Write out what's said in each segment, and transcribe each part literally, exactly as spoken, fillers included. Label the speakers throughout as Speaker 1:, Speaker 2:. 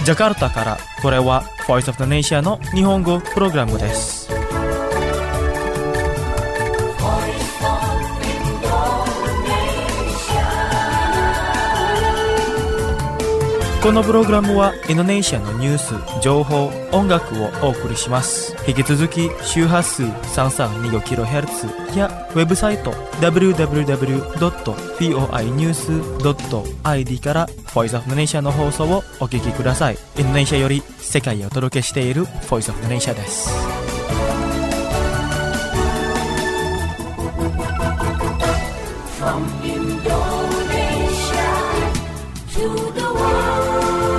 Speaker 1: ジャカルタからこれは Voice of the Nation の日本語プログラムです。このプログラムはインドネシアのニュース、情報、音楽をお送りします。引き続き周波数 さんさんにごキロヘルツ やウェブサイト ダブリューダブリューダブリュードットフィーオーアイニュースドットアイディー から Voice of the Nation の放送をお聞きください。インドネシアより世界へお届けしている Voice of the Nation です。From Indonesia to the world.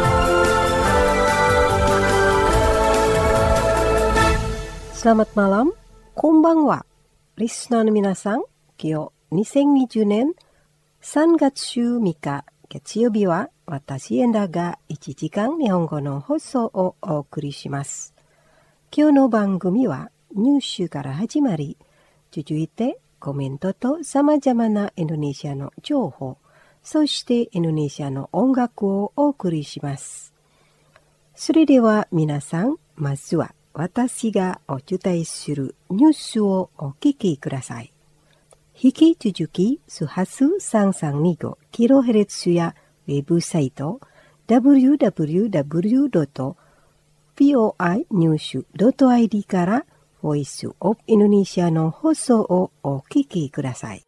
Speaker 2: Selamat malam, konbanwa. Listenerの皆さん、今日にせんにじゅうねんさんがつじゅうみっか月曜日は私エンダがいちじかん日本語の放送をお送りします。今日の番組はニュースから始まり、続いてコメントと様々なインドネシアの情報、そしてインドネシアの音楽をお送りします。それでは皆さん、まずは私がお伝えするニュースをお聞きください。引き続き、周波数 さんさんにごキロヘルツ やウェブサイト ダブリューダブリューダブリュードットフィーオーアイニュースドットアイディー からボイスオブインドネシアの放送をお聞きください。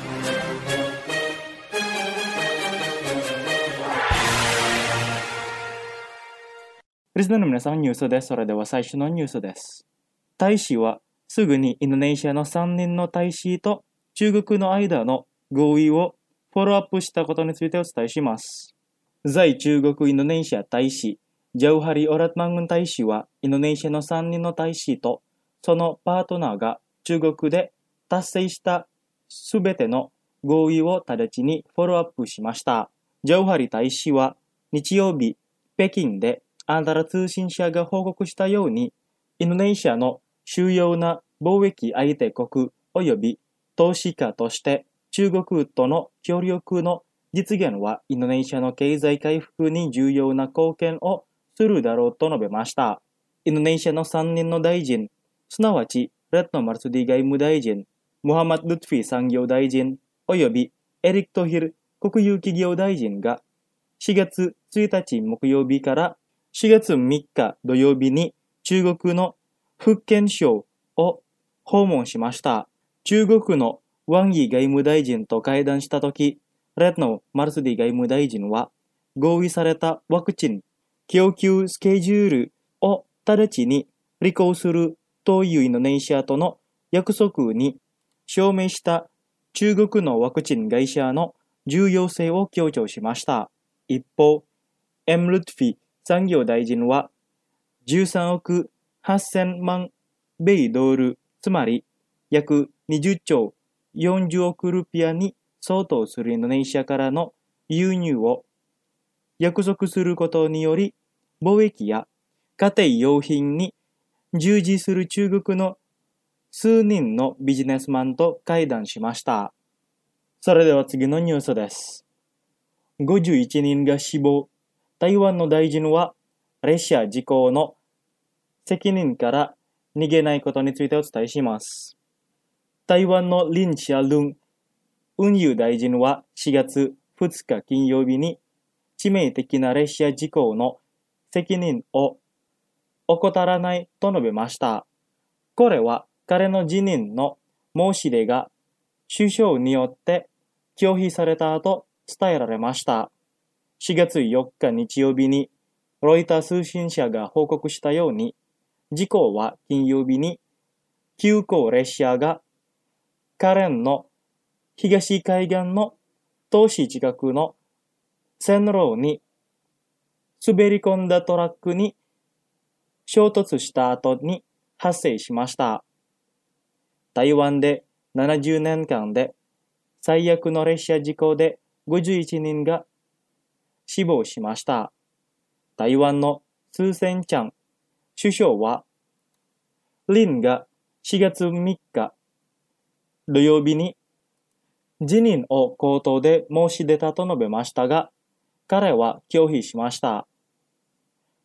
Speaker 1: リスナーの皆さん、ニュースです。それでは最初のニュースです。大使はすぐにインドネシアのさんにんの大使と中国の間の合意をフォローアップしたことについてお伝えします。在中国インドネシア大使、ジャウハリ・オラットマングン大使はインドネシアのさんにんの大使とそのパートナーが中国で達成したすべての合意を直ちにフォローアップしました。ジャウハリ大使は日曜日、北京でアンダラ通信社が報告したように、インドネシアの主要な貿易相手国及び投資家として中国との協力の実現はインドネシアの経済回復に重要な貢献をするだろうと述べました。インドネシアのさんにんの大臣、すなわちレッド・マルスディ外務大臣、ムハマッド・ルトフィ産業大臣及びエリック・トヒル国有企業大臣がしがつついたち木曜日からしがつみっか土曜日に中国の福建省を訪問しました。中国のワン・イ外務大臣と会談したとき、レッドのマルスディ外務大臣は合意されたワクチン供給スケジュールを直ちに履行するというインドネシアとの約束に証明した中国のワクチン会社の重要性を強調しました。一方、エム・ルトフィ産業大臣はじゅうさんおくはっせんまん米ドル、つまり約にじゅっちょうよんじゅうおくルピアに相当するインドネシアからの輸入を約束することにより、貿易や家庭用品に従事する中国の数人のビジネスマンと会談しました。それでは次のニュースです。ごじゅういちにんが死亡。台湾の大臣は列車事故の責任から逃げないことについてお伝えします。台湾の林佳龍運輸大臣はしがつふつか金曜日に致命的な列車事故の責任を怠らないと述べました。これは彼の辞任の申し出が首相によって拒否された後伝えられました。しがつよっか日曜日にロイター通信社が報告したように、事故は金曜日に急行列車がカレンの東海岸の都市近くの線路に滑り込んだトラックに衝突した後に発生しました。台湾でななじゅうねんかんで最悪の列車事故でごじゅういちにんが死亡しました。台湾のスーセンチャン首相は、林がしがつみっか土曜日に辞任を口頭で申し出たと述べましたが、彼は拒否しました。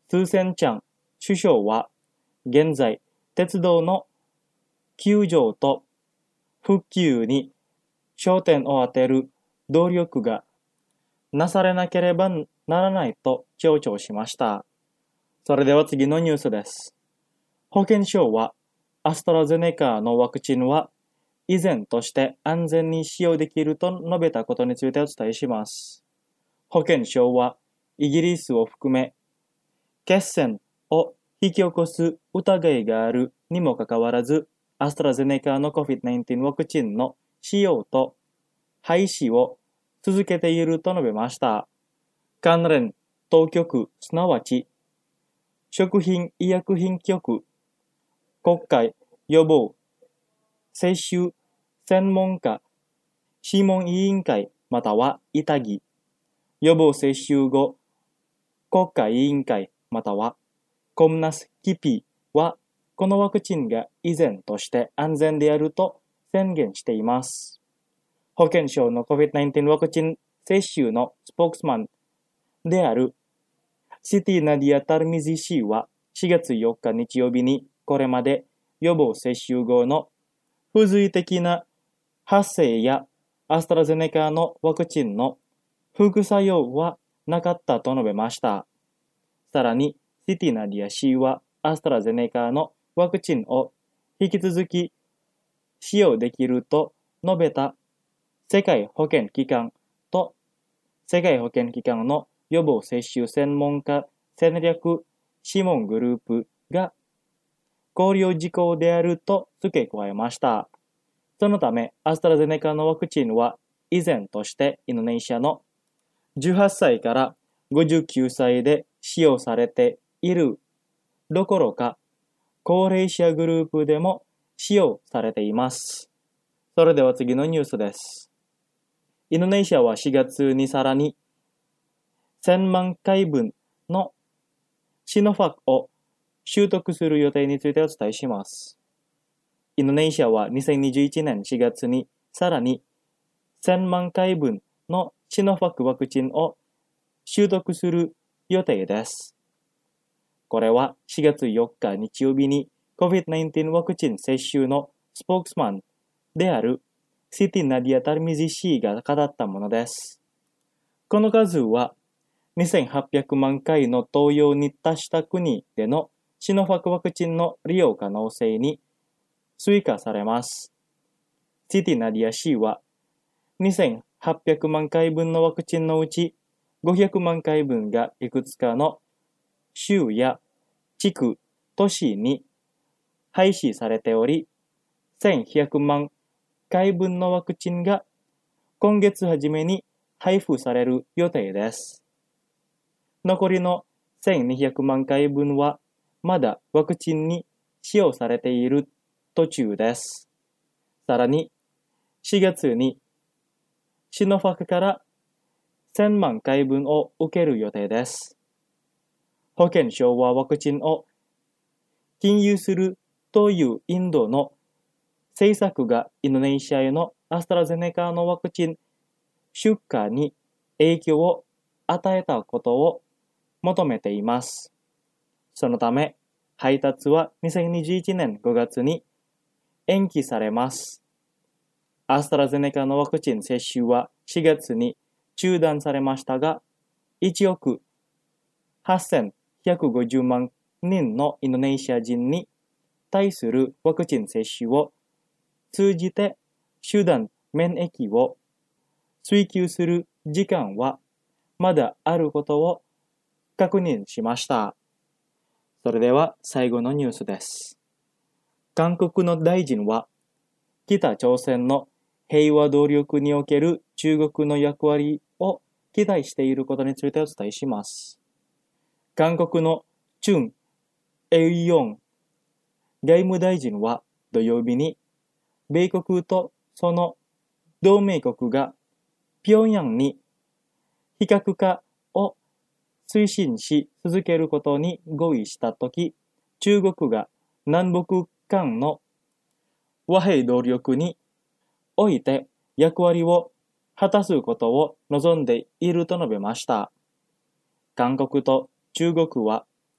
Speaker 1: スーセンチャン首相は現在鉄道の救助と復旧に焦点を当てる努力がなされなければならないと強調しました。それでは次のニュースです。保健省はアストラゼネカのワクチンは依然として安全に使用できると述べたことについてお伝えします。保健省はイギリスを含め血栓を引き起こす疑いがあるにもかかわらず、アストラゼネカの コビッドナインティーン ワクチンの使用と廃止を続けていると述べました。関連当局、すなわち食品医薬品局、国会予防接種専門家諮問委員会またはイタギ予防接種後国会委員会またはコムナスキピはこのワクチンが依然として安全であると宣言しています。保健省の コビッドナインティーン ワクチン接種のスポークスマンであるシティ・ナディア・タルミズィ氏はしがつよっか日曜日にこれまで予防接種後の不随的な発生やアストラゼネカのワクチンの副作用はなかったと述べました。さらに、シティ・ナディア氏はアストラゼネカのワクチンを引き続き使用できると述べた世界保健機関と世界保健機関の予防接種専門家戦略諮問グループが考慮事項であると付け加えました。そのため、アストラゼネカのワクチンは依然としてインドネシアのじゅうはっさいからごじゅうきゅうさいで使用されているどころか、高齢者グループでも使用されています。それでは次のニュースです。インドネシアはしがつにさらにせんまんかいぶんのシノファクを習得する予定についてお伝えします。インドネシアはにせんにじゅういちねんしがつにさらにせんまんかいぶんのシノファクワクチンを習得する予定です。これはしがつよっか日曜日に コビッドナインティーン ワクチン接種のスポークスマンであるシティ・ナディア・タルミズィ氏が語ったものです。この数はにせんはっぴゃくまんかいの投与に達した国でのシノファクワクチンの利用可能性に追加されます。シティ・ナディア氏はにせんはっぴゃくまんかいぶんのワクチンのうちごひゃくまんかいぶんがいくつかの州や地区、都市に廃止されており、せんひゃくまんかいぶんのワクチンが今月初めに配布される予定です。残りのせんにひゃくまんかいぶんはまだワクチンに使用されている途中です。さらにしがつにシノファクからせんまんかいぶんを受ける予定です。保健省はワクチンを禁輸するというインドの政策がインドネシアへのアストラゼネカのワクチン出荷に影響を与えたことを求めています。そのため、配達はにせんにじゅういちねんごがつに延期されます。アストラゼネカのワクチン接種はしがつに中断されましたが、いちおくはっせんひゃくごじゅうまんにんのインドネシア人に対するワクチン接種を通じて集団免疫を追求する時間はまだあることを確認しました。それでは最後のニュースです。韓国の大臣は北朝鮮の平和努力における中国の役割を期待していることについてお伝えします。韓国のチュン・エイヨン外務大臣は土曜日に米国とその同盟国が平壌に非核化を推進し続けることに合意したとき、中国が南北間の和平努力において役割を果たすことを望んでいると述べました。韓国と中国は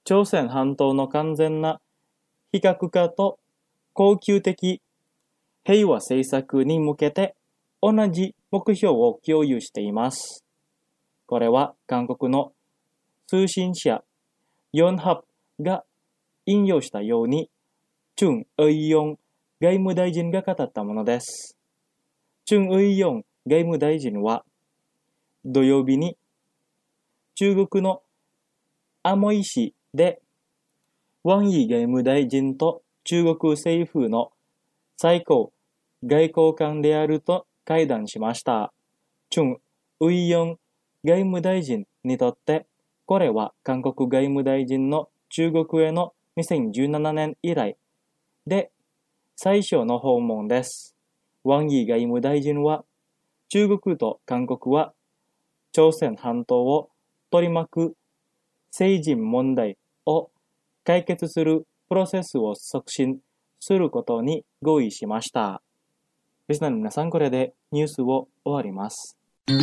Speaker 1: 朝鮮半島の完全な非核化と恒久的平和政策に向けて同じ目標を共有しています。これは韓国の通信社ヨンハプが引用したように、チュン・ウイヨン外務大臣が語ったものです。チュン・ウイヨン外務大臣は土曜日に中国のアモイ市でワン・イ外務大臣と中国政府の最高外交官であると会談しました。チュン・ウイヨン外務大臣にとって、これは韓国外務大臣の中国へのにせんじゅうななねん以来で最初の訪問です。ワン・イ外務大臣は、中国と韓国は朝鮮半島を取り巻く政治問題を解決するプロセスを促進することに合意しました。リスナーの皆さん、これでニュースを終わります。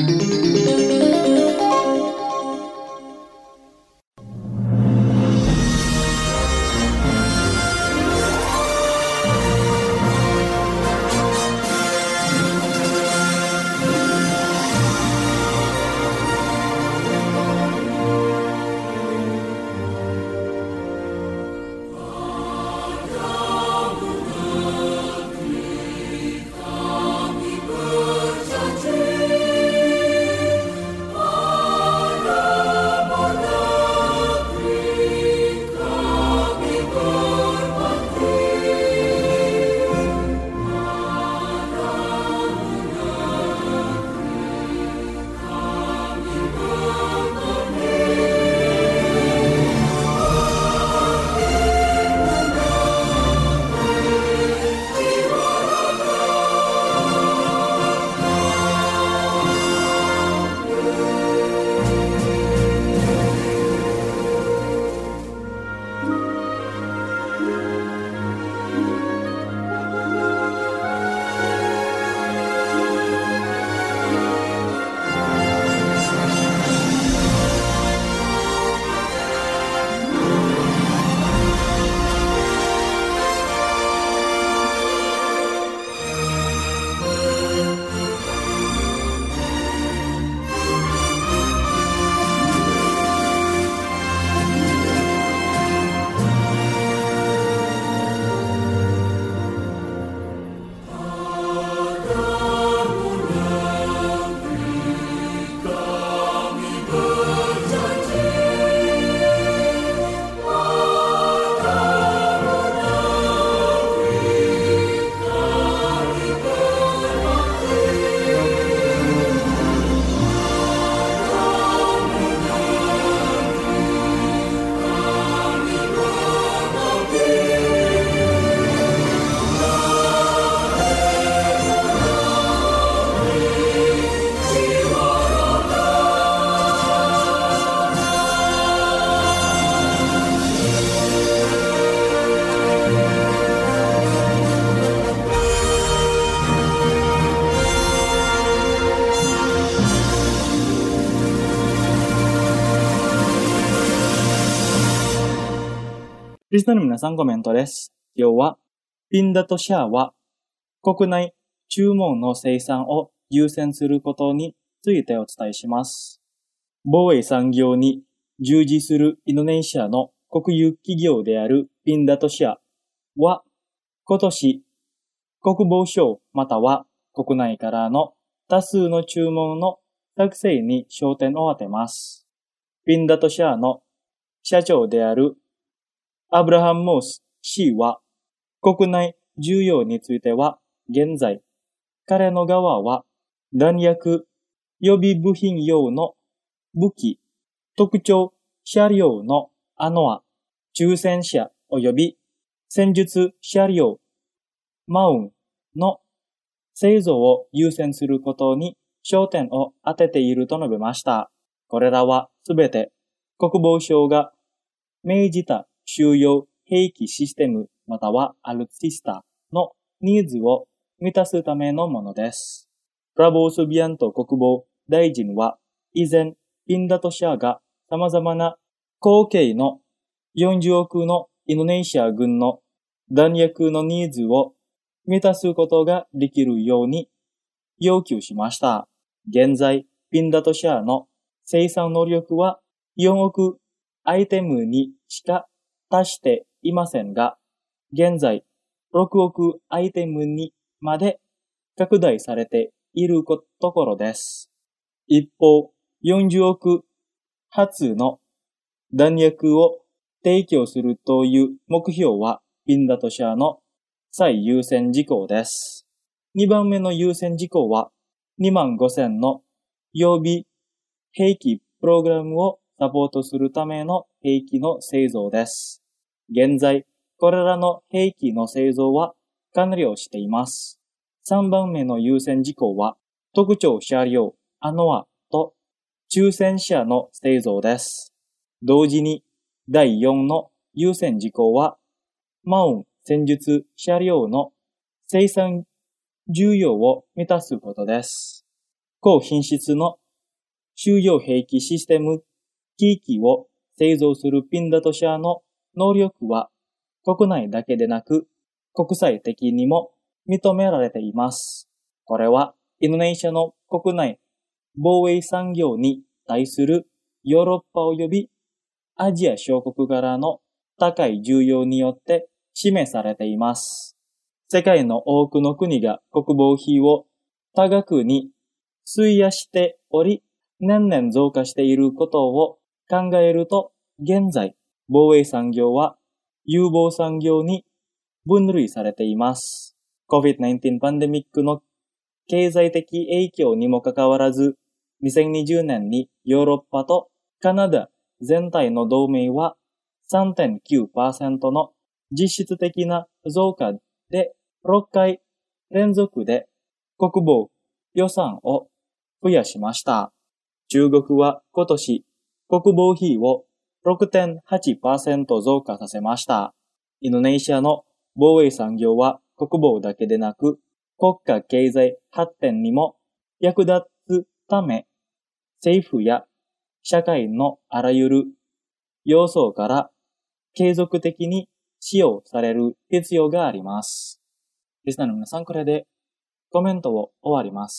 Speaker 1: リスナーの皆さん、コメントです。今日は、ピンダトシャアは国内注文の生産を優先することについてお伝えします。防衛産業に従事するインドネシアの国有企業であるピンダトシャアは、今年、国防省または国内からの多数の注文の作成に焦点を当てます。ピンダトシャアの社長であるアブラハム・モース氏は、国内需要については、現在、彼の側は弾薬、予備部品用の武器、特徴車両のアノア、抽戦車及び戦術車両、マウンの製造を優先することに焦点を当てていると述べました。これらはすべて国防省が命じた収容兵器システムまたはアルツィスタのニーズを満たすためのものです。プラボー・スビアント国防大臣は以前、ピンダトシャアが様々な後継のよんじゅうおくのインドネシア軍の弾薬のニーズを満たすことができるように要求しました。現在、ピンダトシャーの生産能力はよんおくアイテムにしか達していませんが、現在ろくおくアイテムにまで拡大されているところです。一方、よんじゅうおく発の弾薬を提供するという目標はピンダトシャーの最優先事項です。にばんめの優先事項はにまんごせんの予備兵器プログラムをサポートするための兵器の製造です。現在、これらの兵器の製造は完了しています。さんばんめの優先事項は特徴車両アノアと抽選車の製造です。同時にだいよんの優先事項はマウン戦術車両の生産需要を満たすことです。高品質の収容兵器システム機器を製造するピンダト社の能力は国内だけでなく国際的にも認められています。これはインドネシアの国内防衛産業に対するヨーロッパ及びアジア諸国からの高い需要によって示されています。世界の多くの国が国防費を多額に費やしており、年々増加していることを考えると、現在、防衛産業は有望産業に分類されています。コビッドナインティーン パンデミックの経済的影響にもかかわらず、にせんにじゅうねんにヨーロッパとカナダ全体の同盟は さんてんきゅうパーセント の実質的な増加でろっかい連続で国防予算を増やしました。中国は今年国防費を ろくてんはちパーセント 増加させました。インドネシアの防衛産業は国防だけでなく国家経済発展にも役立つため、政府や社会のあらゆる要素から継続的に使用される必要があります。リスナーの皆さん、これでコメントを終わります。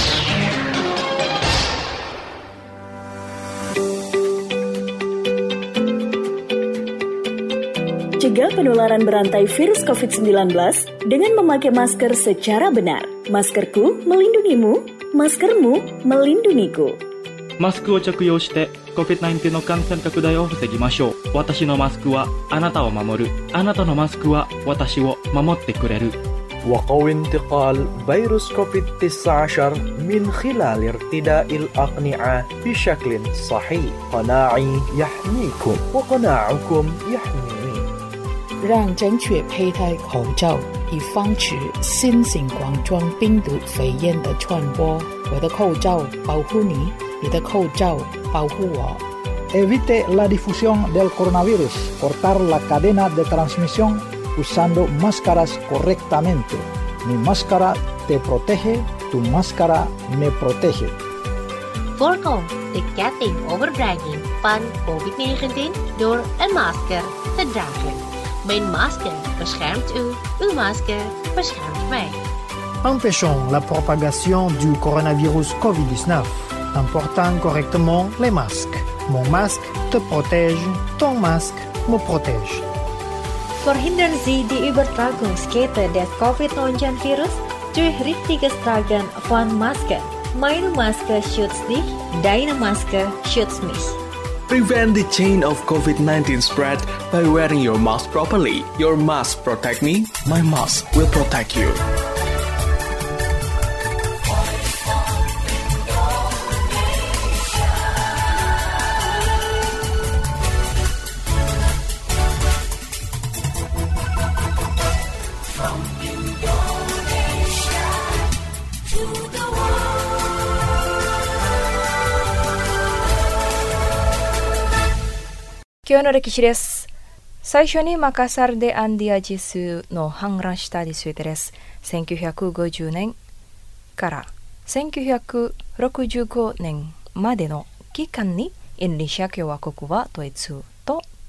Speaker 3: Cegah penularan berantai virus covid sembilan belas dengan memakai masker secara benar. Maskerku melindungimu, maskermu melindungiku.
Speaker 1: マスクを着用して コビッドナインティーン の感染拡大を防ぎましょう。私のマスクはあなたを守る。あなたのマスクは私を守ってくれる。
Speaker 4: وقوي انتقال فيروس كوفيد تسعة عشر من خلال ارتداء الأقنعة بشكل صحيح. قناعي يحميكم وقناعكم يحميني.
Speaker 5: 让正确佩戴口罩，以防止新型冠状病毒肺炎的传播。我的口罩保护你，你的口罩保护我。
Speaker 6: Evite la difusión del coronavirus. Cortar la cadena de transmisión usando máscaras correctamente. Mi máscara te protege, tu máscara me protege.
Speaker 7: Voorkom de ketting overdraging van covid negentien door een masker te dragen. Mijn masker beschermt u, uw masker beschermt mij.
Speaker 8: Empêchons la propagation du coronavirus covid dix-neuf en portant correctement les masques. Mon masque te protège, ton masque me protège.
Speaker 9: Verhindern Sie die Übertragungskette des covid neunzehn Virus durch richtiges Tragen von Masken. Meine Maske schützt dich, deine Maske schützt mich.
Speaker 10: Prevent the chain of covid nineteen spread by wearing your mask properly. Your mask protect me, my mask will protect you.
Speaker 11: 今日の歴史です。最初にマカサルでアンディア地震の氾濫したについてです。せんきゅうひゃくごじゅうねんからせんきゅうひゃくろくじゅうごねんまでの期間にインドネシア共和国はドイツと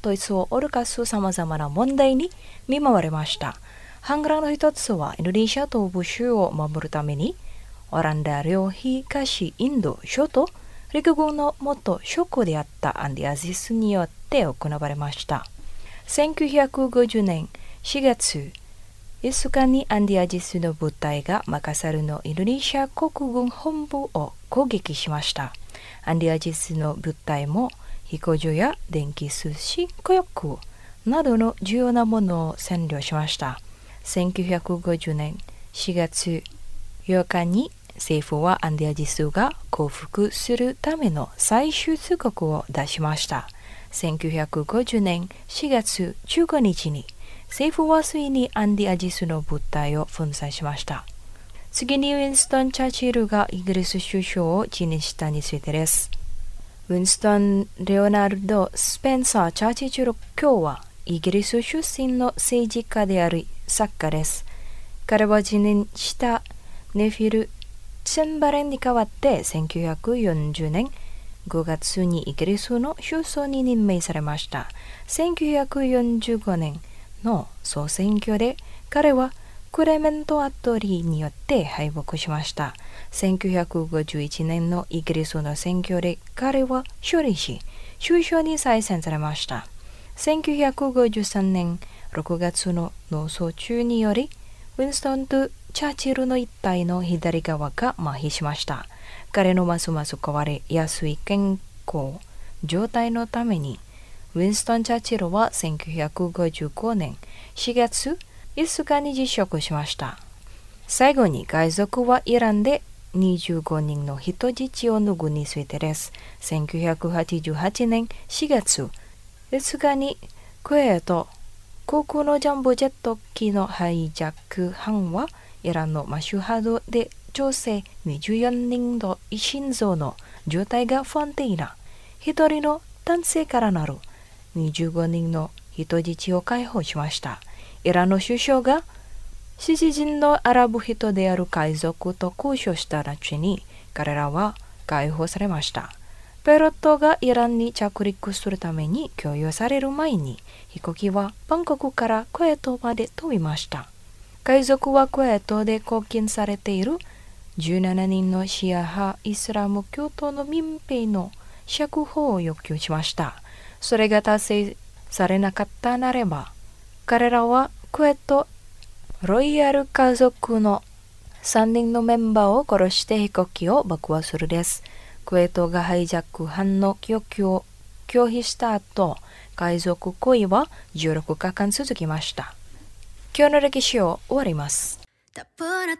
Speaker 11: と椅子を折るかすさまざまな問題に見舞われました。反乱の一つはインドネシア東部州を守るためにオランダ領東インド諸島陸軍の元将校であったアンディ・アジスによって行われました。せんきゅうひゃくごじゅうねんしがついつかにアンディ・アジスの部隊がマカサルのインドネシア国軍本部を攻撃しました。アンディ・アジスの部隊も飛行場や電気通信火薬などの重要なものを占領しました。せんきゅうひゃくごじゅうねんしがつようかに政府はアンディ・アジスが降伏するための最終通告を出しました。せんきゅうひゃくごじゅうねんしがつじゅうごにちに政府はついにアンディ・アジスの部隊を粉砕しました。次にウィンストン・チャーチルがイギリス首相を辞任したについてです。ウィンストン・レオナルド・スペンサー・チャーチル卿はイギリス出身の政治家である作家です。彼は辞任したネフィル・チェンバレンに代わってせんきゅうひゃくよんじゅうねんごがつにイギリスの首相に任命されました。せんきゅうひゃくよんじゅうごねんの総選挙で彼はクレメント・アトリーによって敗北しました。せんきゅうひゃくごじゅういちねんのイギリスの選挙で彼は勝利し首相に再選されました。せんきゅうひゃくごじゅうさんねんろくがつの農争中によりウィンストンとチャーチルの一帯の左側が麻痺しました。彼のますます変わりやすい健康状態のためにウィンストン・チャーチルはせんきゅうひゃくごじゅうごねんしがついつかに辞職しました。最後に海賊はイランでにじゅうごにんの人質を脱ぐについてです。せんきゅうひゃくはちじゅうはちねんしがついつかにクウェート航空のジャンボジェット機のハイジャック犯はイランのマシュハドで女性にじゅうよにんの心臓の状態が不安定な一人の男性からなるにじゅうごにんの人質を解放しました。イランの首相がシジ人のアラブ人である海賊と交渉した後に彼らは解放されました。ペロットがイランに着陸するために供与される前に飛行機はバンコクからクウェートまで飛びました。海賊はクウェートで拘禁されているじゅうななにんのシア派イスラム教徒の民兵の釈放を要求しました。それが達成されなかったなれば彼らはクウェートロイヤル家族のさんにんのメンバーを殺して飛行機を爆破するです。クウェートがハイジャック犯の要求を拒否した後、海賊行為はじゅうろくにちかん続きました。今日の歴史を終わります。
Speaker 12: Tak pernah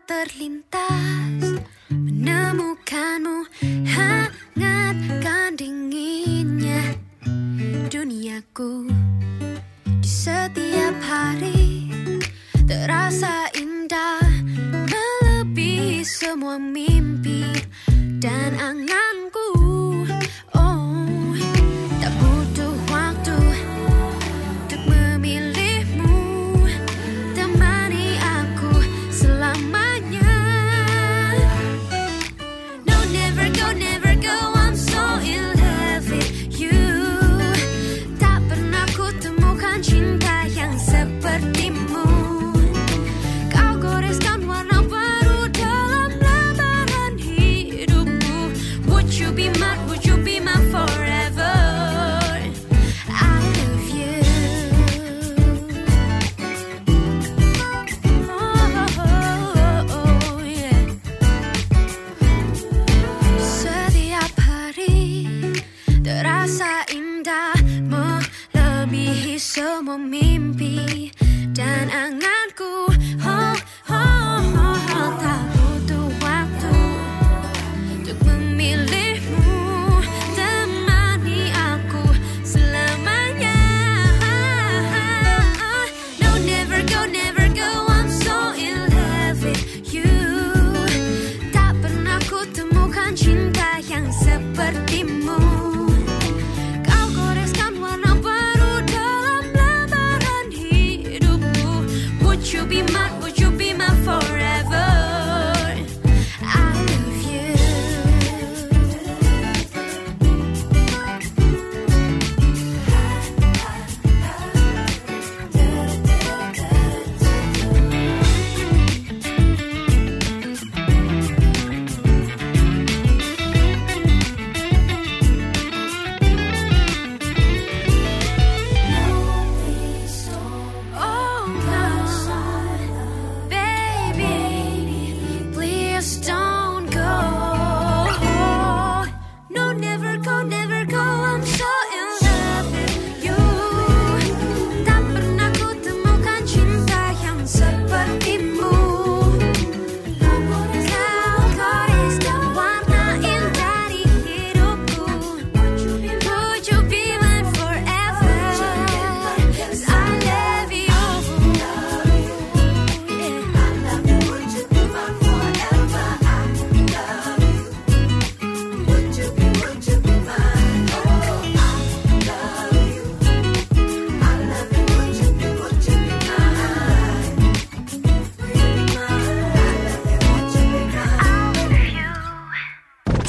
Speaker 12: terlintas menemukanmu hangatkan dinginnya duniaku di setiap hari terasa indah melebihi semua mimpi dan anganku. Oh, tak butuh waktu untuk memilihmu temani aku selamanya. No, never go, never go, I'm so in love with you. Tak pernah ku temukan cinta yang sepertimu. Kau goreskan warna baru dalam lembaran hidupku. Would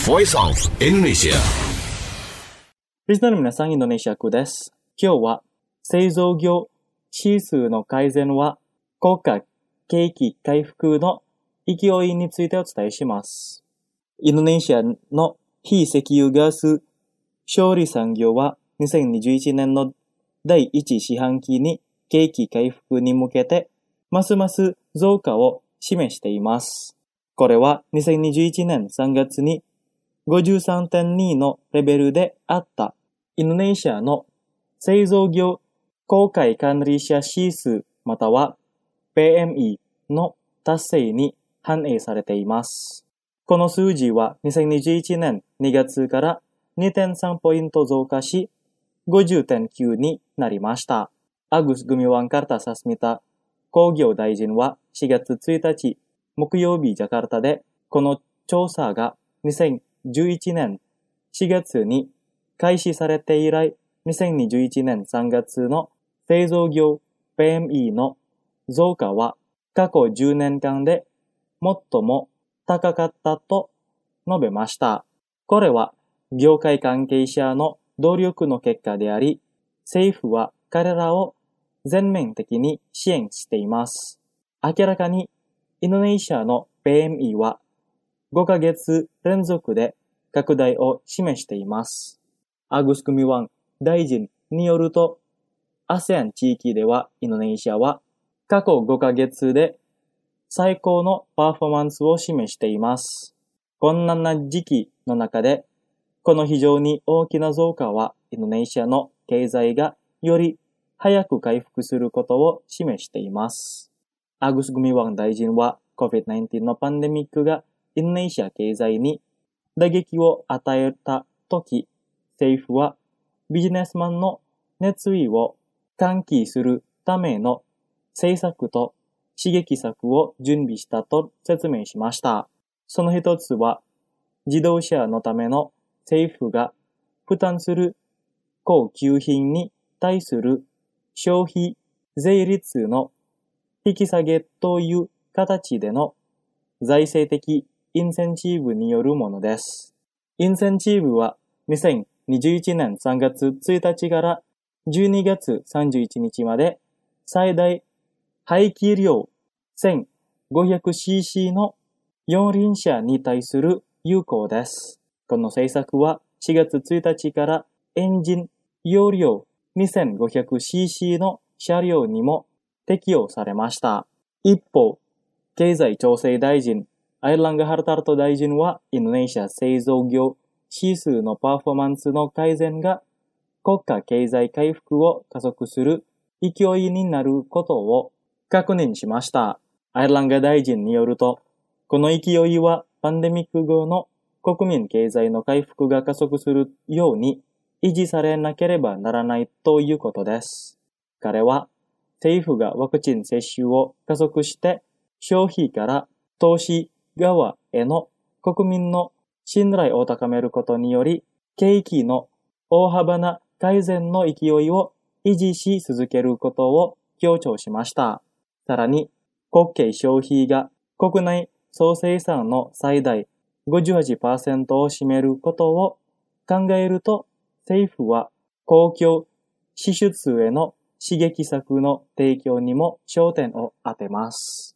Speaker 13: Voice of Indonesia。
Speaker 1: リスナーの皆さん、インドネシア区です。今日は製造業指数の改善は国家景気回復の勢いについてお伝えします。インドネシアの非石油ガス処理産業はにせんにじゅういちねんのだいいち四半期に景気回復に向けてますます増加を示しています。これはにせんにじゅういちねんさんがつに ごじゅうさんてんに のレベルであったインドネシアの製造業公開管理者指数または ピーエムイー の達成に反映されています。この数字はにせんにじゅういちねんにがつから にてんさん ポイント増加し ごじゅうてんきゅう になりました。アグス・グミワン・カルタサスミタ工業大臣はしがつついたち木曜日ジャカルタでこの調査がにせんじゅういちねんしがつに開始されて以来にせんにじゅういちねんさんがつの製造業 ピーエムイー の増加は過去じゅうねんかんで最も高かったと述べました。これは業界関係者の努力の結果であり、政府は彼らを全面的に支援しています。明らかにインドネシアの ピーエムイー はごかげつ連続で拡大を示しています。アグス・グミワン大臣によると、アセアン 地域ではインドネシアは過去ごかげつで最高のパフォーマンスを示しています。困難な時期の中で、この非常に大きな増加はインドネシアの経済がより早く回復することを示しています。アグス・グミワン大臣は コビッドナインティーン のパンデミックがインドネシア経済に打撃を与えたとき、政府はビジネスマンの熱意を喚起するための政策と刺激策を準備したと説明しました。その一つは、自動車のための政府が負担する高級品に対する消費税率の引き下げという形での財政的インセンチブによるものです。インセンチブはにせんにじゅういちねんさんがつついたちからじゅうにがつさんじゅういちにちまで最大排気量 せんごひゃくシーシー の四輪車に対する有効です。この政策はしがつついたちからエンジン容量 にせんごひゃくシーシー の車両にも適用されました。一方、経済調整大臣アイランガ・ハルタルト大臣はインドネシア製造業指数のパフォーマンスの改善が国家経済回復を加速する勢いになることを確認しました。アイランガ大臣によると、この勢いはパンデミック後の国民経済の回復が加速するように維持されなければならないということです。彼は政府がワクチン接種を加速して消費から投資側への国民の信頼を高めることにより景気の大幅な改善の勢いを維持し続けることを強調しました。さらに国計消費が国内総生産の最大 ごじゅうはちパーセント を占めることを考えると、政府は公共支出への刺激策の提供にも焦点を当てます。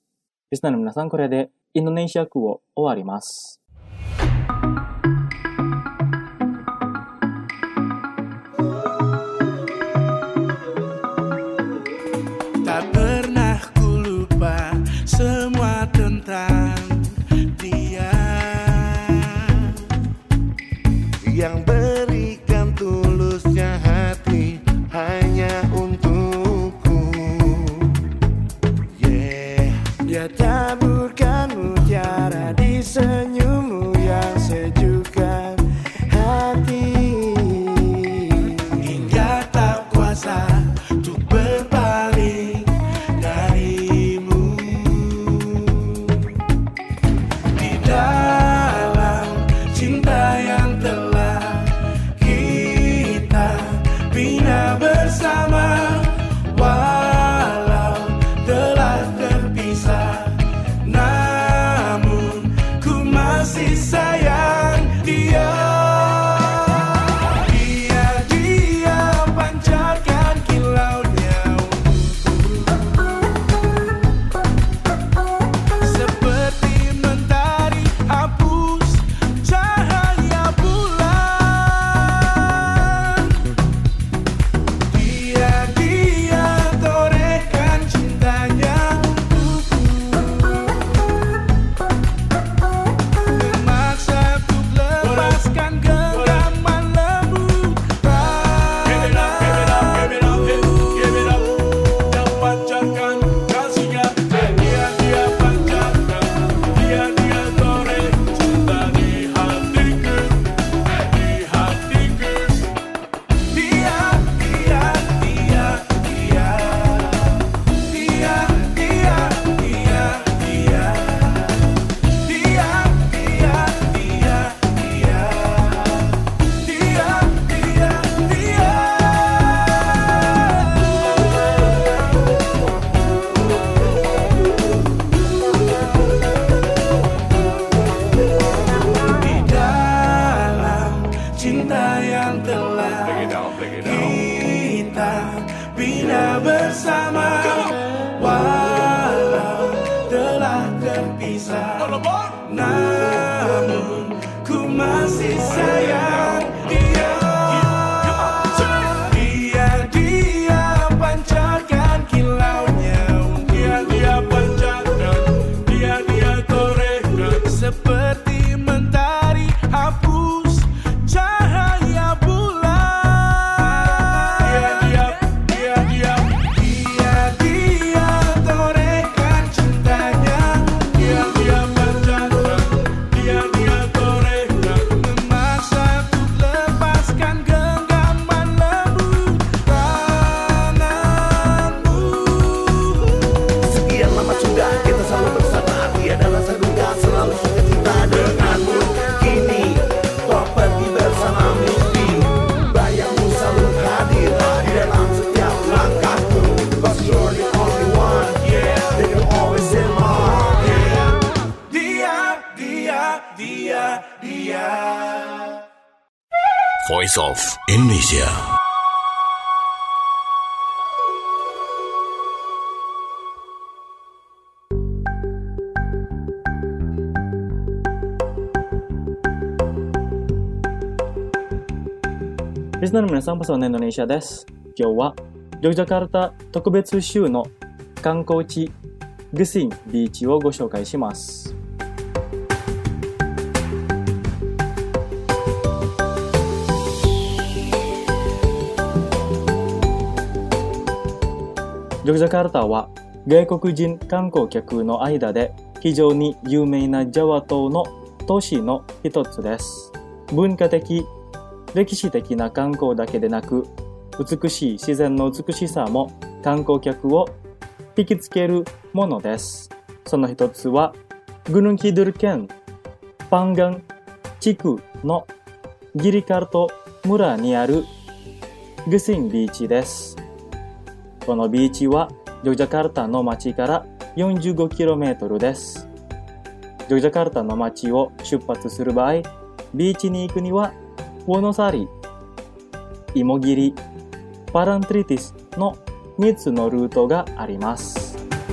Speaker 1: リスナーの皆さん、これでインドネシア区を終わります。
Speaker 14: Semua tentang dia yang berikan tulusnya hati hanya untukku. Yeah, dia taburkan mutiara di senyummu yang sejukkan hati hingga tak kuasa untuk berpaling darimu. Dalam cinta yang telah kita bina bersama, walau telah terpisah, namun ku terpisah. Namun ku masih sayang dia. Dia dia pancarkan kilaunya, dia dia pancarkan, dia dia torehkan seperti mentari hapus cahaya bulan. Dia dia dia dia dia dia torehkan cintanya, dia dia pancarkan, dia dia torehkan memaksa untuk lepaskan genggaman lembut tanganmu.
Speaker 13: Sekian lama sudah kita selalu bersama, tiada rasa duka, selalu suka cinta denganmu. Kini kau pergi bersama mimpi, bayangmu selalu hadir di dalam setiap langkahku. Cause you're the only one, yeah, that you're always in my heart, yeah.
Speaker 14: Dia dia dia dia.
Speaker 15: Voice of Indonesia.
Speaker 1: Listener の皆さん、パソコンインドネシアです。今日はジョグジャカルタ特別週の観光地グシンビーチをご紹介します。ジョグジャカルタは外国人観光客の間で非常に有名なジャワ島の都市の一つです。文化的、歴史的な観光だけでなく、美しい自然の美しさも観光客を引きつけるものです。その一つは、グヌンキドゥル県パンガン地区のギリカルト村にあるグシンビーチです。このビーチはジョグジャカルタの町から よんじゅうごキロメートル です。ジョグジャカルタの町を出発する場合、ビーチに行くにはウォノサリ、イモギリ、パラントリティスのみっつのルートがあります。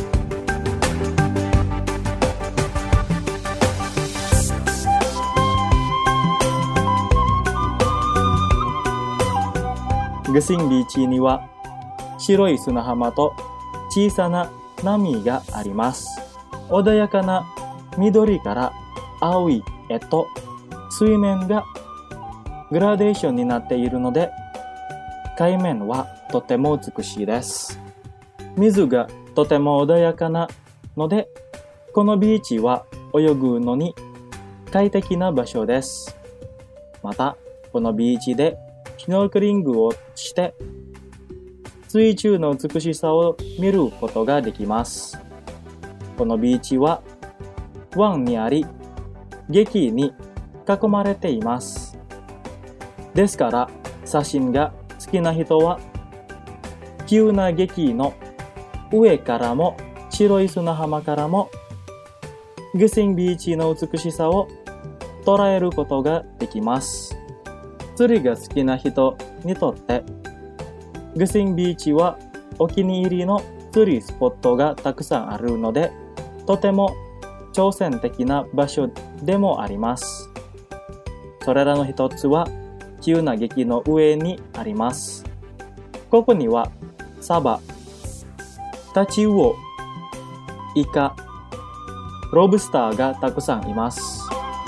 Speaker 1: グシンビーチには白い砂浜と小さな波があります。穏やかな緑から青いへと水面がグラデーションになっているので、海面はとても美しいです。水がとても穏やかなので、このビーチは泳ぐのに快適な場所です。また、このビーチでシュノーケリングをして、水中の美しさを見ることができます。このビーチは湾にあり、劇に囲まれています。ですから、写真が好きな人は、急な劇の上からも白い砂浜からも、グシンビーチの美しさを捉えることができます。釣りが好きな人にとって、グシンビーチはお気に入りの釣りスポットがたくさんあるので、とても挑戦的な場所でもあります。それらの一つは、急な劇の上にあります。ここにはサバ、タチウオ、イカ、ロブスターがたくさんいます。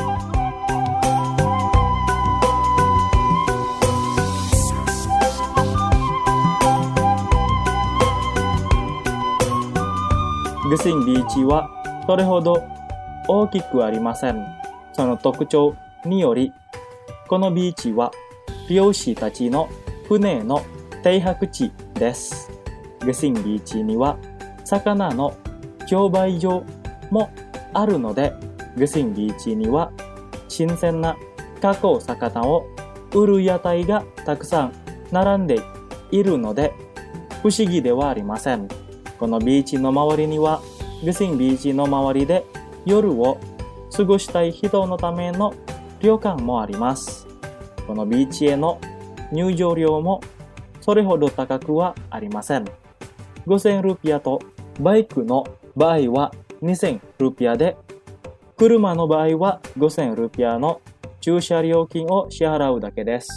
Speaker 1: グシンビーチはそれほど大きくありません。その特徴により、このビーチは漁師たちの船の停泊地です。グシンビーチには魚の競売場もあるので、グシンビーチには新鮮な加工魚を売る屋台がたくさん並んでいるので、不思議ではありません。このビーチの周りには、グシンビーチの周りで夜を過ごしたい人のための旅館もあります。このビーチへの入場料もそれほど高くはありません。ごせんルピアとバイクの場合はにせんルピアで、車の場合はごせんルピアの駐車料金を支払うだけです。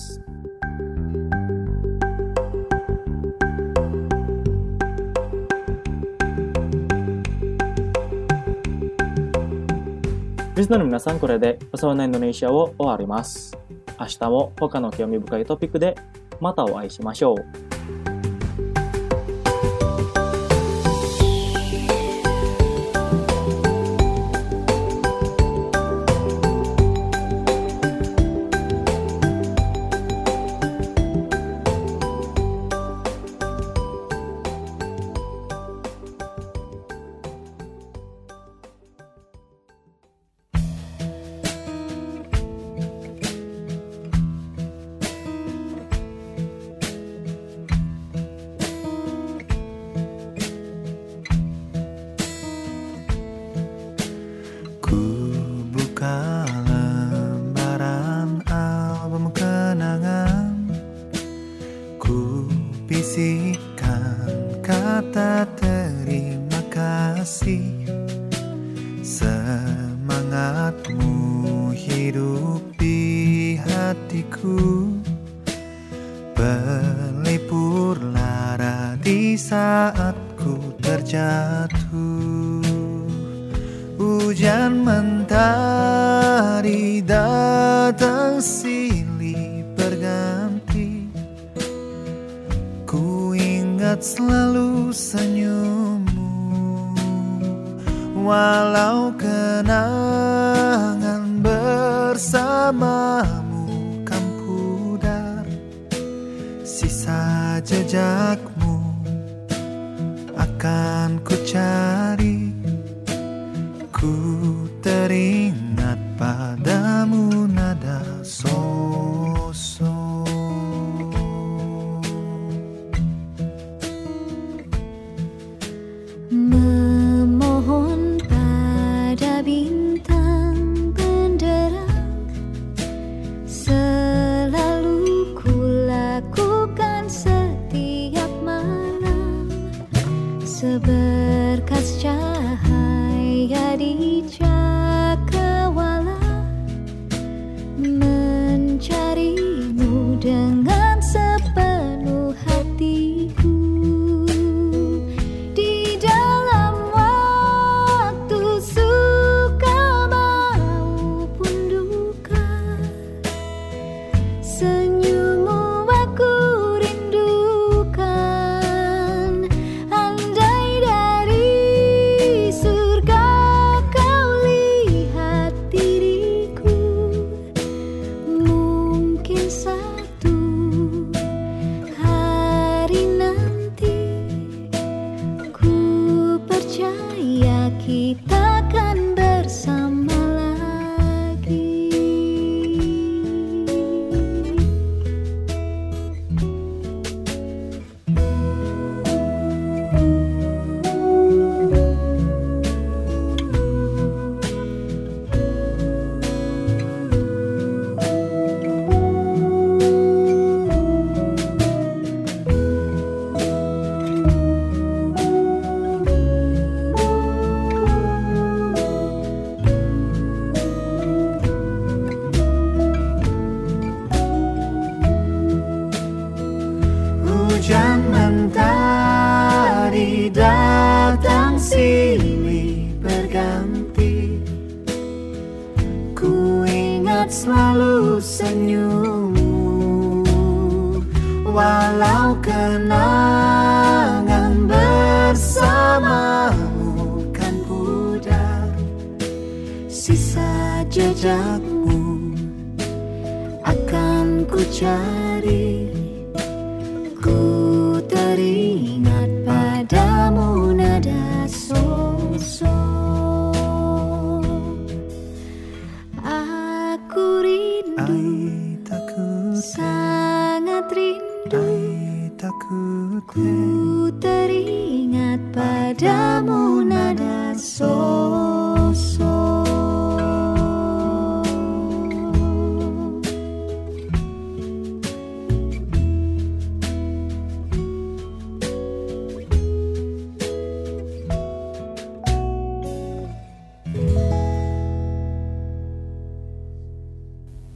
Speaker 1: リスナーの皆さん、これでパサワナインドネシアを終わります。明日も他の興味深いトピックでまたお会いしましょう。
Speaker 16: Bisikan kata terima kasih, semangatmu hidup di hatiku, pelipur lara di saat ku terjatuh. Hujan mentari datang silih berganti, ku ingat selalu senyummu, walau kenangan bersamamu kan pudar, sisa jejakmu akan ku cari. Ku teringat padamu nada sosok,
Speaker 12: memohon pada bintang benderang, selalu ku lakukan setiap malam, seberkas cahaya di cakrawala, mencarimu dengan sepenuh hatiku. Di dalam waktu suka maupun duka, senyummu aku rindukan. Andai dari surga kau lihat diriku, mungkin satu hari nanti ku percaya kita akan bersama lagi.
Speaker 16: Hujan mentari datang silih berganti, ku ingat selalu senyummu, walau kenangan bersamamu kan pudar, sisa jejakmu akan ku cari. Ku teringat padamu nada sosok, aku rindu, sangat rindu, ku teringat padamu nada sosok.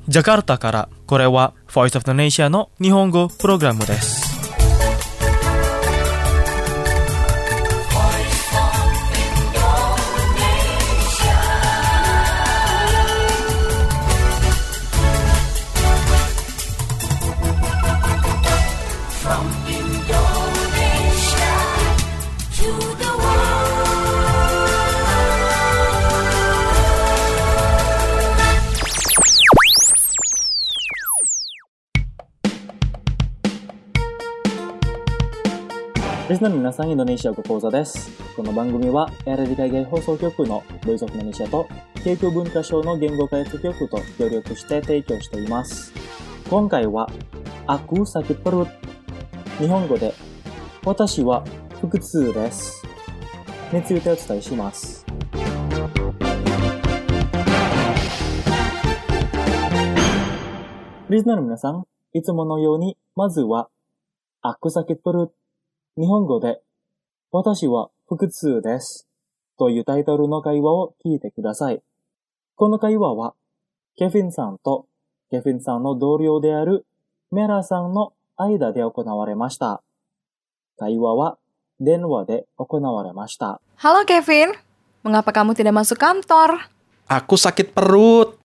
Speaker 1: ジャカルタからこれは Voice of Indonesia の日本語プログラムです。リスナーの皆さん、インドネシア語講座です。この番組は エーアールディー 海外放送局の Voice of Indonesia と京都文化省の言語開発局と協力して提供しています。今回は Aku sakit perut、日本語で私は腹痛ですについてお伝えします。リスナーの皆さん、いつものようにまずは Aku sakit perut、日本語で私は腹痛ですというタイトルの会話を聞いてください。この会話はケフィンさんとケフィンさんの同僚であるメラさんの間で行われました。会話は電話で行われました。
Speaker 17: Halo Kevin, mengapa kamu tidak masuk kantor?
Speaker 10: Aku sakit perut.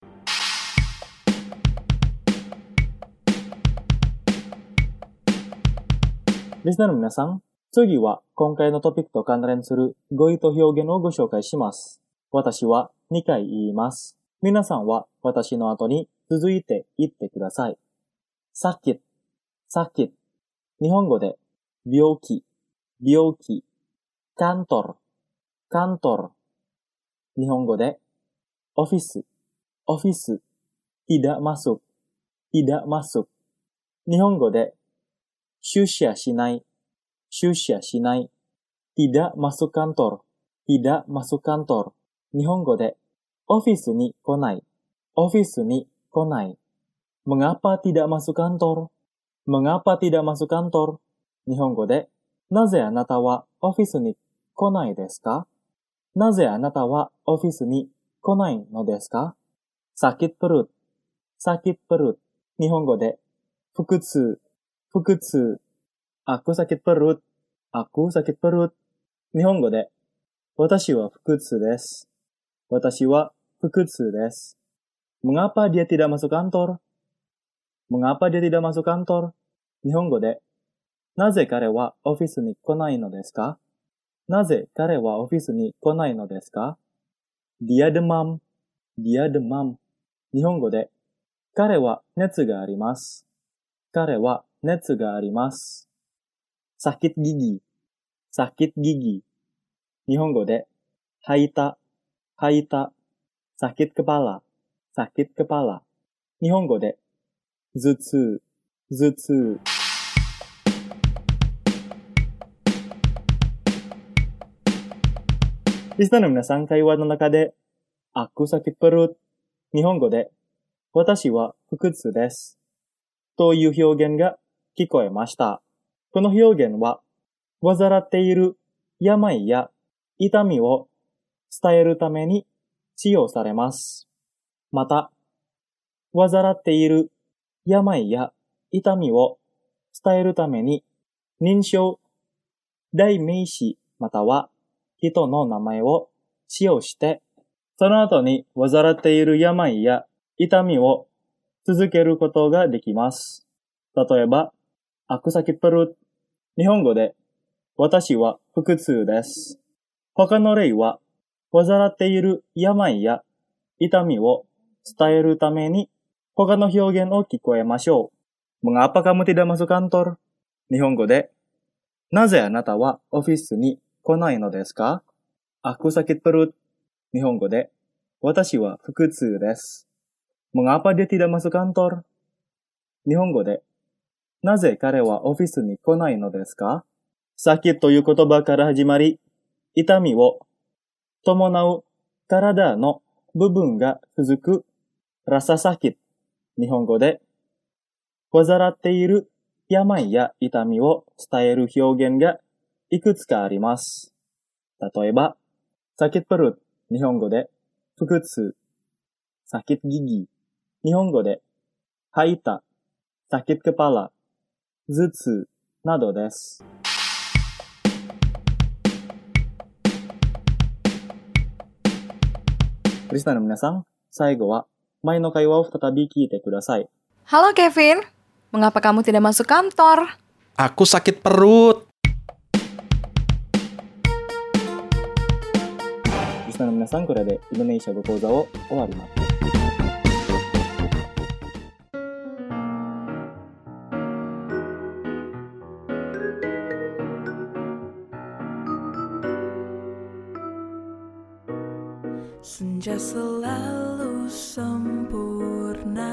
Speaker 1: リスナーの皆さん、次は今回のトピックと関連する語彙と表現をご紹介します。私はにかい言います。皆さんは私の後に続いて言ってください。さっき、さっき。日本語で病気、病気。カントル、カントル。日本語でオフィス、オフィス。tidak masuk、tidak masuk。日本語で出社しない、出社しない。tidak masuk kantor、tidak masuk kantor。日本語でオフィスに来ない、オフィスに来ない。mengapa tidak masuk kantor、mengapa tidak masuk kantor。日本語でなぜあなたはオフィスに来ないですか？なぜあなたはオフィスに来ないのですか？ sakit perut、sakit perut。日本語で腹痛、腹痛。aku sakit perut、aku sakit perut。日本語で私は腹痛です。私は腹痛です。mengapa dia tidak masuk kantor？ mengapa dia tidak masuk kantor？ 日本語でなぜ彼はオフィスに来ないのですか？なぜ彼はオフィスに来ないのですか？ dia demam、dia demam。日本語で彼は熱があります。彼は熱があります。sakit gigi、sakit gigi。日本語で吐いた、吐いた。sakit kepala、sakit kepala。日本語で頭痛、頭痛。リスナーの皆さん、会話の中で、aku sakit perut、日本語で、私は腹痛です。という表現が聞こえました。この表現は、患っている病や痛みを伝えるために使用されます。また、患っている病や痛みを伝えるために認証、代名詞または人の名前を使用して、その後に患っている病や痛みを続けることができます。例えば、aku sakit perut。日本語で、私は腹痛です。他の例は、患っている病や痛みを伝えるために、他の表現を聞こえましょう。mengapa kamu tidak masuk kantor？ 日本語で、なぜあなたはオフィスに来ないのですか？ aku sakit perut。日本語で、私は腹痛です。mengapa dia tidak masuk kantor？ 日本語で、なぜ彼はオフィスに来ないのですか？ sakit という言葉から始まり、痛みを伴う体の部分が続くrasa sakit。日本語で、患っている病や痛みを伝える表現がいくつかあります。例えば、sakit perut。日本語で、腹痛。sakit gigi。日本語で、 吐いた、sakit kepala、頭痛などです。リスナーの皆さん、最後は前の会話を再び聞いてください。
Speaker 17: Halo Kevin, mengapa kamu tidak masuk kantor?
Speaker 10: Aku sakit perut.
Speaker 1: リスナーの皆さん、これでインドネシア語講座を終わります。
Speaker 14: Senja selalu sempurna,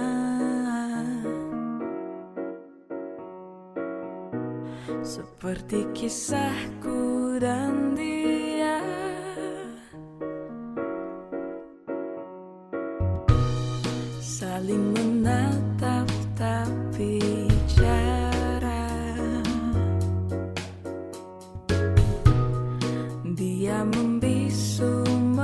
Speaker 14: seperti kisahku dan dia. Saling menatap tapi jarang. Dia membisu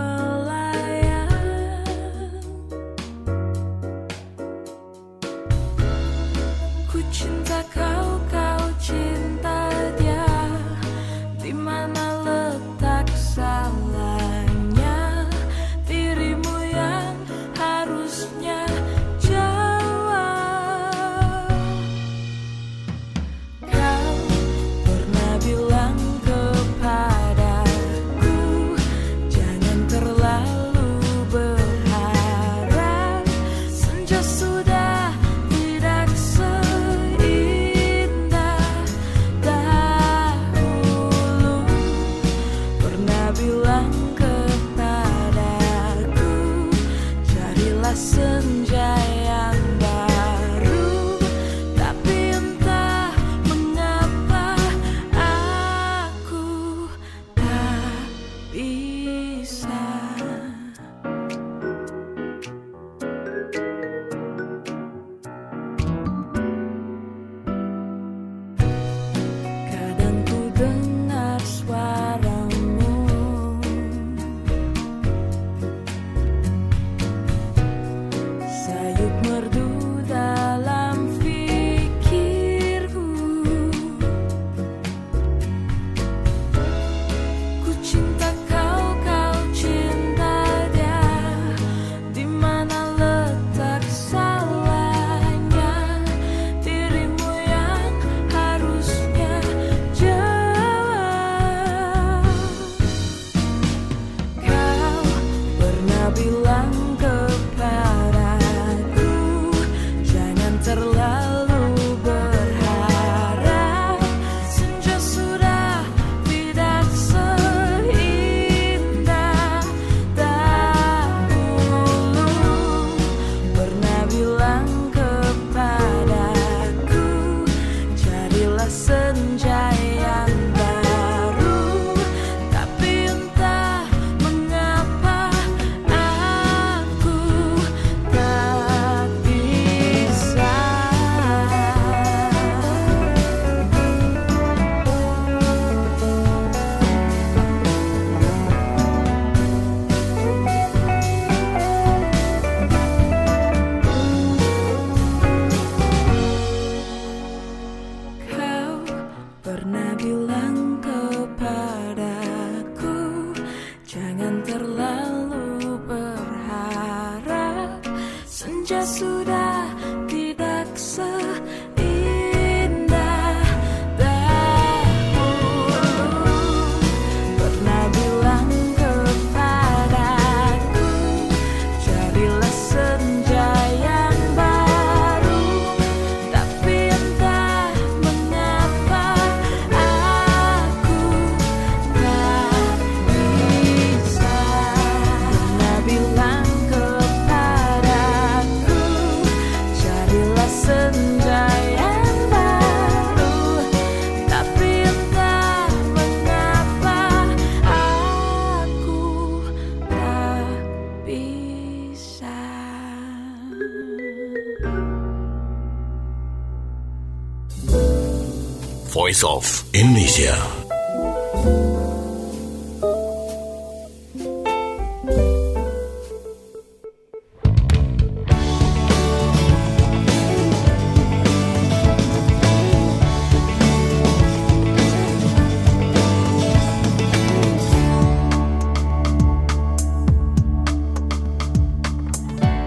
Speaker 15: Voice of Indonesia.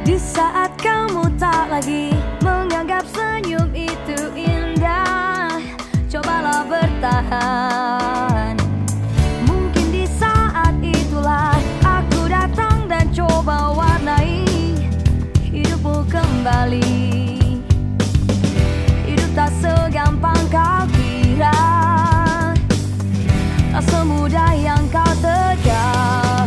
Speaker 16: Di saat kamu tak lagi menganggap senyum itu indah, cobalah bertahan. Mungkin di saat itulah aku datang dan coba warnai hidupmu kembali. Hidup tak segampang kau kira, tak semudah yang kau terka.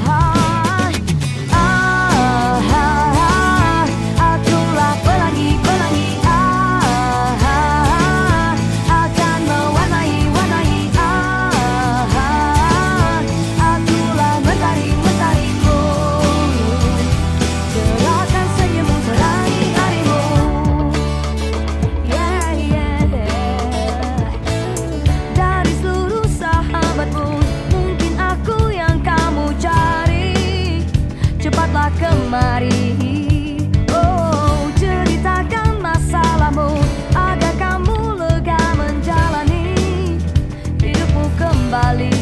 Speaker 16: Kemari, oh ceritakan masalahmu agar kamu lega menjalani hidupmu kembali.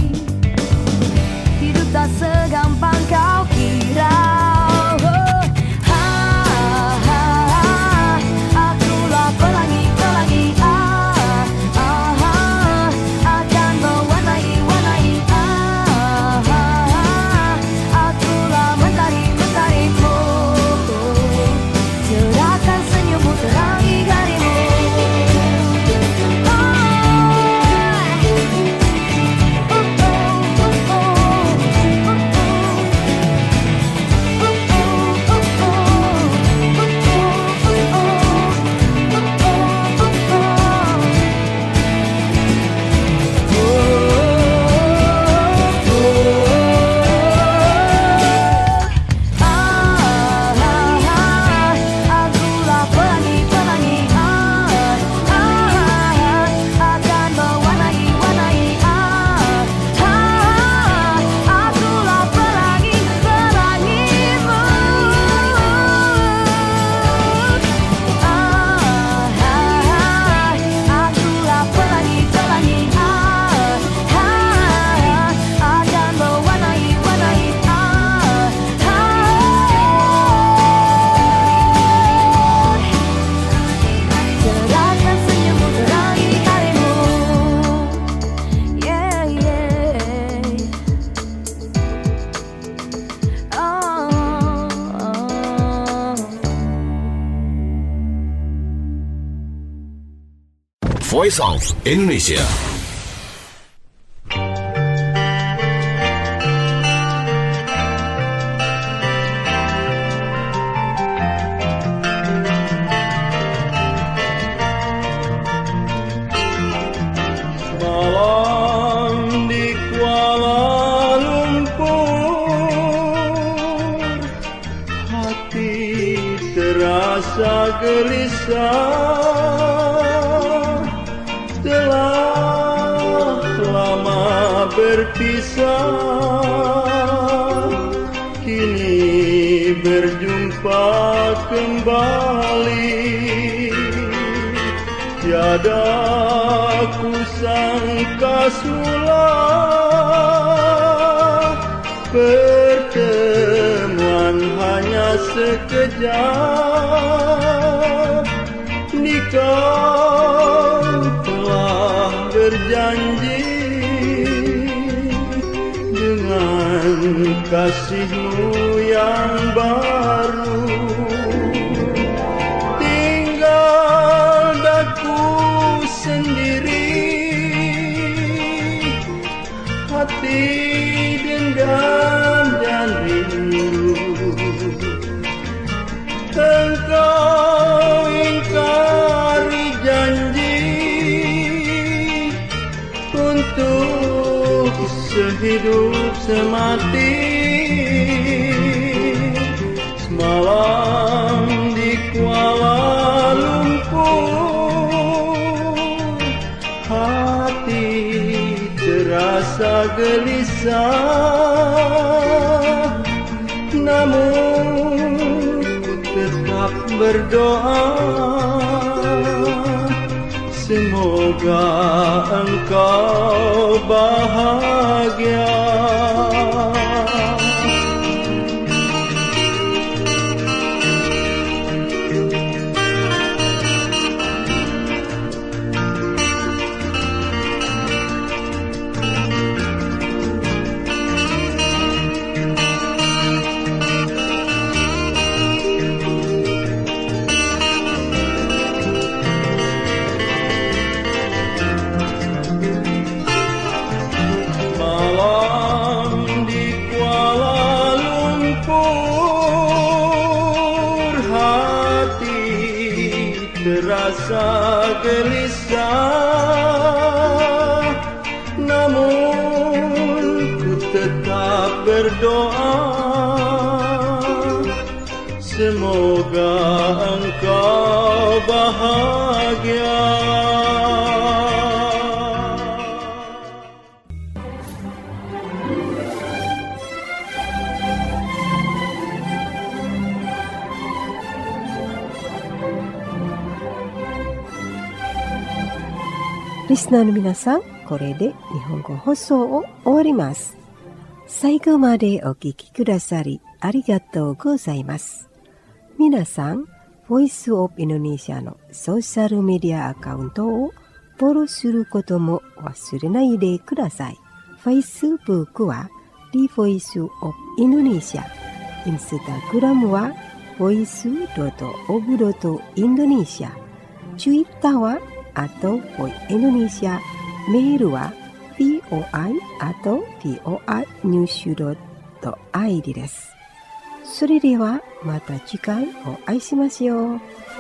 Speaker 16: Hidup tak segampang kau kira. Oh, ha, ha, ha. Akulah pelangi, pelangi ah, ah, ah, akan mewarnai-warnai ah, ah, ah. Akulah mentari cerahkan senyummu terangi harimu.
Speaker 15: Voice of Indonesia.
Speaker 14: Malam di Kuala Lumpur, hati terasa gelisah. Telah lama berpisah, kini berjumpa kembali. Tiada kusangka semula pertemuan hanya sekejap. Nikah telah berjanji dengan kasihmu yang baru. Tinggal daku sendiri, hati dendam dan rindu. Engkau ingkari janji untuk sehidup semati. Semalam di Kuala Lumpur, hati terasa gelisah. Namun ku tetap berdoa, semoga engkau bahagia. terasa gelisah, namun ku tetap berdoa, semoga engkau bahagia.
Speaker 2: Listenerの皆さん、これで日本語放送を終わります。最後までお聞きくださりありがとうございます。皆さん、ボイスオブインドネシアのソーシャルメディアアカウントをフォローすることも忘れないでください。Facebook は The Voice of Indonesia、Instagram は ボイスドットオブドットインドネシア、Twitter はあと ボイ インドネシア、メールは ボイ あと ボイ ニュース ドット アイディー です。それではまた次回お会いしましょう。